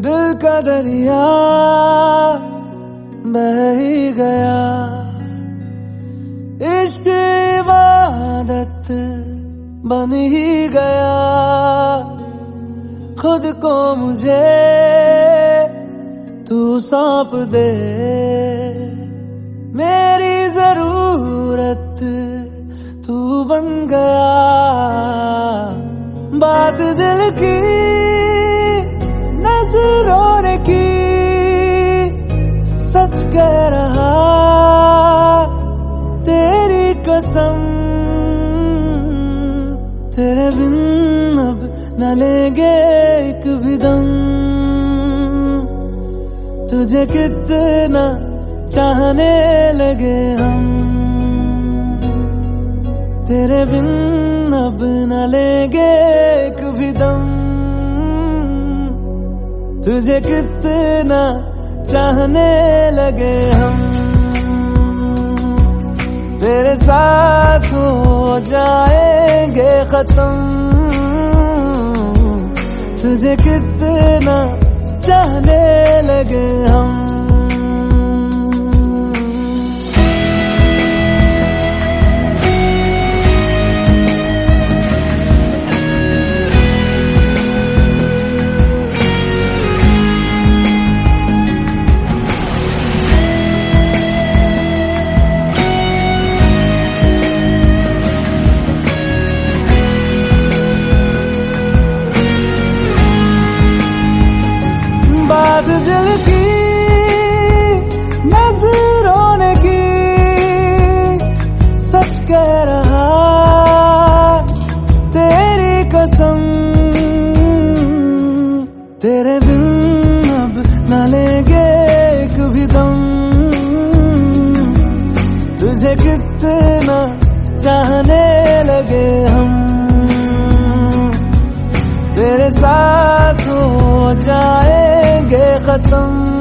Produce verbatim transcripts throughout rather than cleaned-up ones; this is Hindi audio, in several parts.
दिल का दरिया बह ही गया, इश्क इबादत बन ही गया। खुद को मुझे तू सौंप दे, मेरी जरूरत तू बन गया। बात दिल की नजरों ने की, सच कह रहा तेरी कसम। तेरे बिन अब न लेंगे एक भी दम, तुझे कितना चाहने लगे हम। तेरे बिन अब न लेंगे एक भी दम, तुझे कितना चाहने लगे हम। तेरे साथ हो जाएंगे खत्म, तुझे कितना चाहने लगे हम। बात दिल की नजरों ने की, सच कह रहा तेरी कसम। तेरे बिन अब न लेंगे एक भी दम, तुझे कितना चाहने लगे हम। तेरे साथ हो जाएंगे खत्म,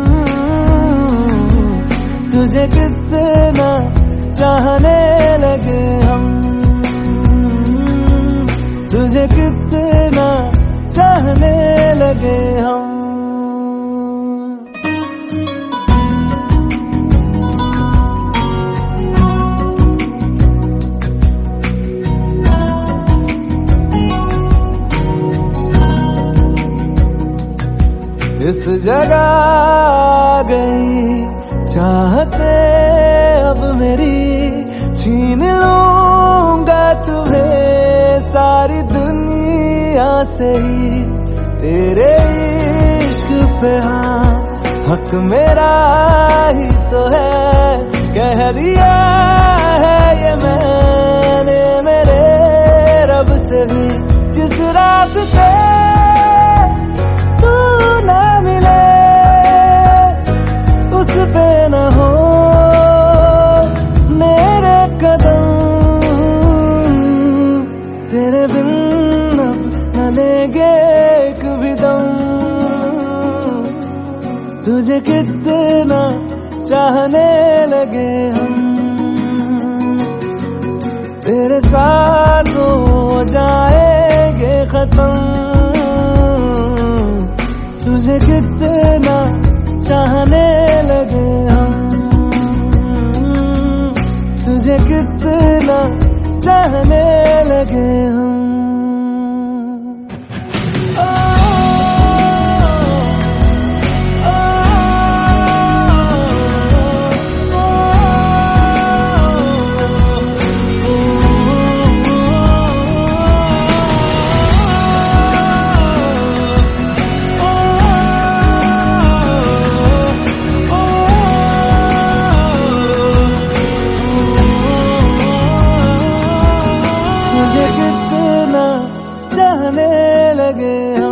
तुझे कितना चाहने लगे हम। तुझे कितना चाहने लगे हम। इस जगह गई चाहते अब मेरी, छीन लूंगा तुम्हें सारी दुनिया से ही। तेरे इश्क पे हाँ हक मेरा ही तो है, कह दिया है ये मैंने मेरे रब से भी। जिस रास्ते पे न हो मेरे कदम, तेरे बिन अब न लेंगे एक भी दम, तुझे कितना चाहने लगे हम। तेरे साथ हो जाएंगे खत्म, तुझे कितना चाहने लगे हम। तुझे कितना चाहने लगे हम। चाहने लगे हम।